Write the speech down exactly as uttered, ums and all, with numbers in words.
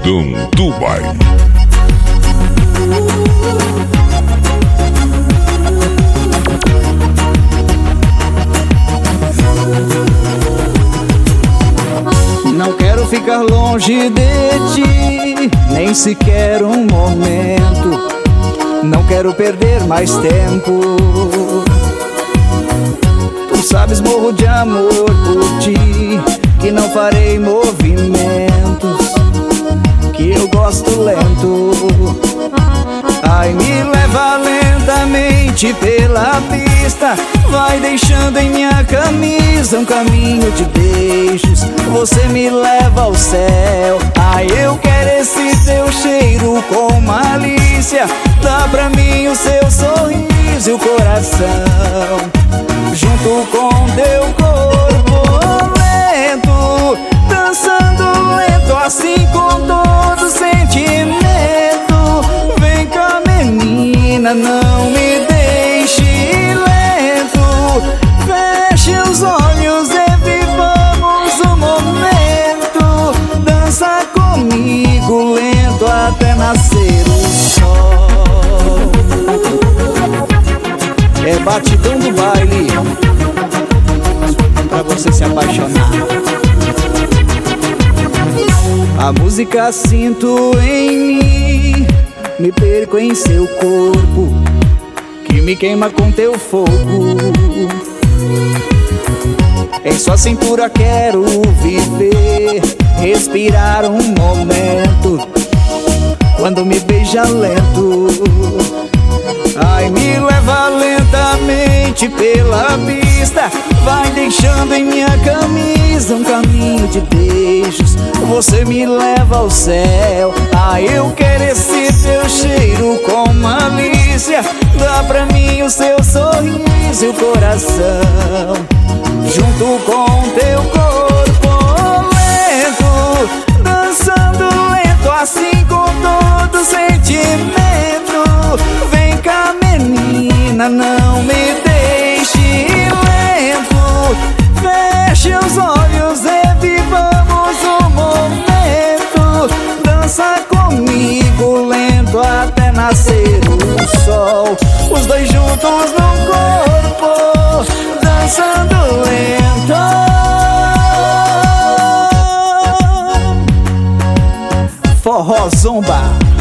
Batidão do Baile. Não quero ficar longe de ti, nem sequer um momento. Não quero perder mais tempo. Tu sabes, morro de amor por ti, e não farei movimentos que eu gosto lento. Ai, me leva lentamente pela pista, vai deixando em minha camisa um caminho de beijos. Você me leva ao céu. Ai, eu quero esse teu cheiro com malícia. Dá pra mim o seu sorriso e o coração, junto com teu corpo lento, dançando lento, assim com todo sentimento. Vem cá, menina, não me deixe lento. Feche os olhos e vivamos o momento. Dança comigo lento até nascer o sol. É batidão do baile, pra você se apaixonar. A música sinto em mim, me perco em seu corpo, que me queima com teu fogo. Em sua cintura quero viver, respirar um momento, quando me beija lento. Ai, me leva lentamente pela pista, vai deixando em minha camisa um caminho de beijos. Você me leva ao céu. Ai, eu quero esse teu cheiro com malícia. Dá pra mim o seu sorriso e o coração, junto com teu corpo lento, dançando lento, assim com todo sentimento. Vem cá, menina, não me deixe lento. Feche os olhos e vivamos o momento. Dança comigo lento até nascer o sol. Os dois juntos num corpo, dançando lento. Forró Zomba.